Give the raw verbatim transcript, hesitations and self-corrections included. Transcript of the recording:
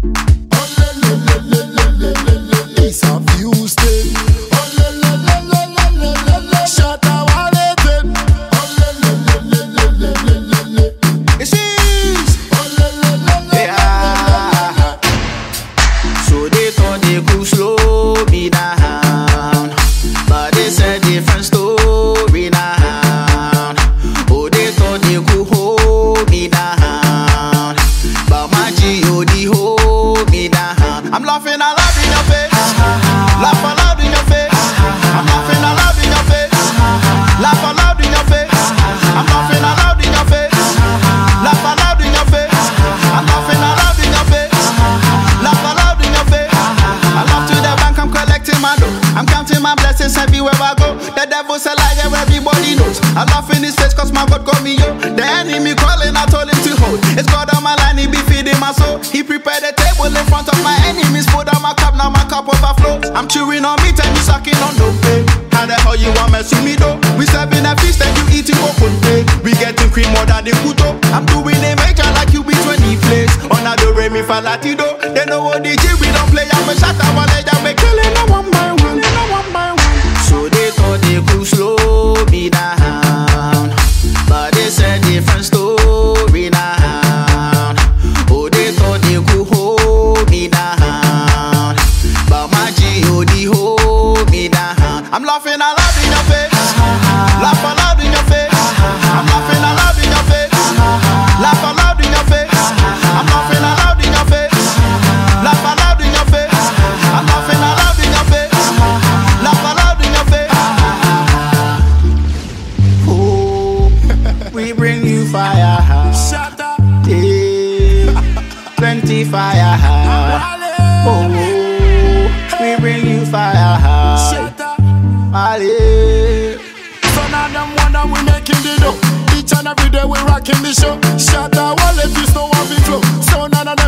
East of Houston. Shatta Wale. It's easy. Yeah. So they thought they could slow me down, but they said different story now. Oh, they thought they could hold me down, but my G O D hold me down. I'm laughing out loud in your face, laugh out loud in your face. I'm laughing out loud in your face, laugh out loud in your face. I'm laughing out loud in your face, laugh out loud in your face. I'm laughing out loud in your face, laugh out loud in your face. I love to the bank, I'm collecting my dough. I'm counting my blessings everywhere I go. The devil's a liar, everybody knows. I laugh in his face cause my God got me, yo. The enemy calling, I told him to hold. It's God on my line, he be feeding my soul. He prepared a table in front of my enemies. Put down my cup, now my cup overflows. I'm chewing on meat and you sucking on dope. How the hell you want mess with me though? We serving a feast and you eating open day. We getting cream more than the kuto. I'm doing a major like you be twenty plays. On a do re mi fa latido. They know what they do, we don't play. I'm a shot, I'm a leg, I'm a killing them one by one, one by one. So they thought they could slow me down, but they said different story now. Oh, they thought they could hold me down, but my G O D hold me down. I'm laughing out loud in your face, laugh out loud in your face. I'm laughing out loud in your face, laugh out loud in your face. I'm laughing out loud in your face, laugh out loud in your face. I'm laughing out loud in your face, laugh out loud in your face. Oh, we bring you fire, Shatta. yeah, plenty fire. Oh, we bring you fire, Shatta. Mali. Son of them wonder we making the dough. Each and every day we rocking the show. Shatta Wale, if you know what we flow. So none of them